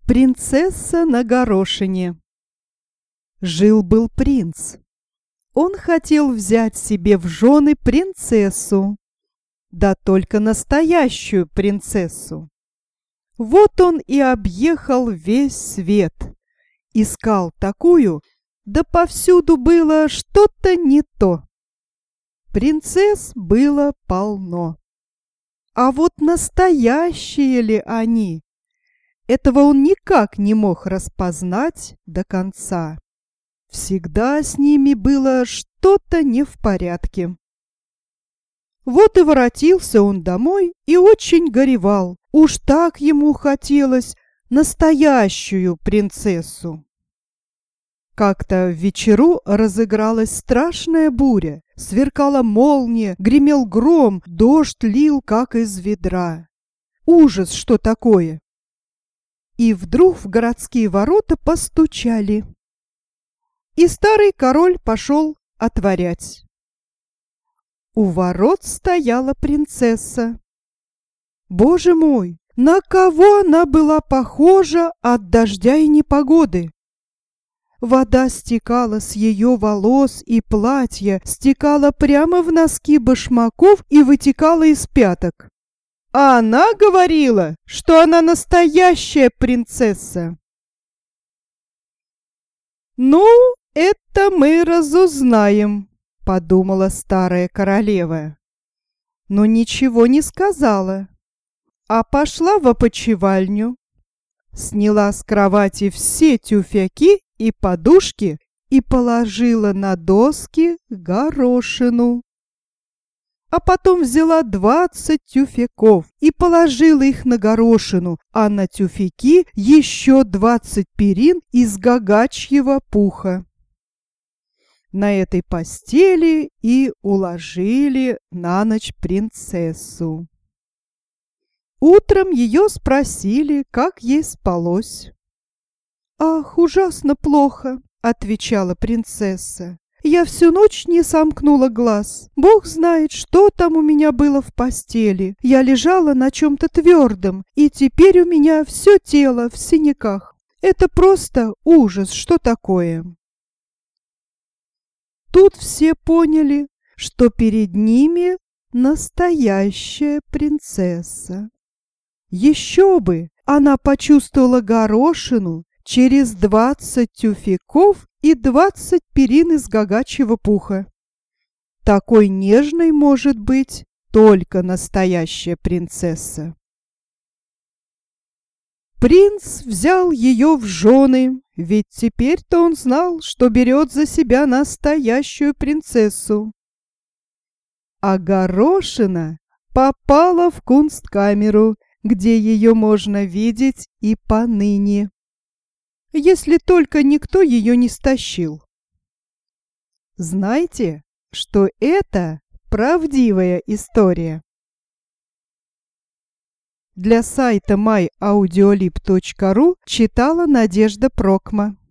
Принцесса на горошине. Жил-был принц. Он хотел взять себе в жены принцессу, да только настоящую принцессу. Вот он и объехал весь свет, искал такую, да повсюду было что-то не то. Принцесс было полно. А вот настоящие ли они? Этого он никак не мог распознать до конца. Всегда с ними было что-то не в порядке. Вот и воротился он домой и очень горевал. Уж так ему хотелось настоящую принцессу. Как-то в вечеру разыгралась страшная буря. Сверкала молния, гремел гром, дождь лил, как из ведра. Ужас, что такое! И вдруг в городские ворота постучали. И старый король пошел отворять. У ворот стояла принцесса. Боже мой, на кого она была похожа от дождя и непогоды! Вода стекала с ее волос и платья, стекала прямо в носки башмаков и вытекала из пяток. А она говорила, что она настоящая принцесса. «Ну, это мы разузнаем», — подумала старая королева. Но ничего не сказала, а пошла в опочивальню, сняла с кровати все тюфяки и подушки и положила на доски горошину. А потом взяла 20 тюфяков и положила их на горошину, а на тюфяки еще 20 перин из гагачьего пуха. На этой постели и уложили на ночь принцессу. Утром ее спросили, как ей спалось. «Ах, ужасно плохо», — отвечала принцесса. «Я всю ночь не сомкнула глаз. Бог знает, что там у меня было в постели. Я лежала на чем-то твердом, и теперь у меня все тело в синяках. Это просто ужас, что такое». Тут все поняли, что перед ними настоящая принцесса. Еще бы! Она почувствовала горошину через 20 тюфяков и 20 перин из гагачьего пуха. Такой нежной может быть только настоящая принцесса. Принц взял ее в жены, ведь теперь-то он знал, что берет за себя настоящую принцессу. А горошина попала в кунсткамеру, где ее можно видеть и поныне, если только никто ее не стащил. Знаете, что это правдивая история? Для сайта myaudiolib.ru читала Надежда Прокма.